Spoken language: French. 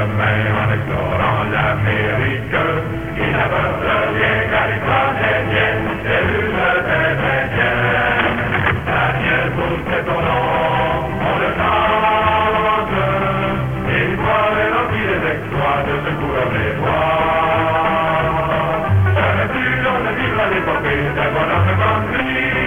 chemin en explorant l'Amérique. Il n'a peur de rien car il connaît bien les rues très très bien. Daniel Boone, c'est ton nom, on le chante. L'histoire est remplie des exploits de ce coureur des bois. Jamais plus on ne vivra l'épopée d'un bonhomme comme lui.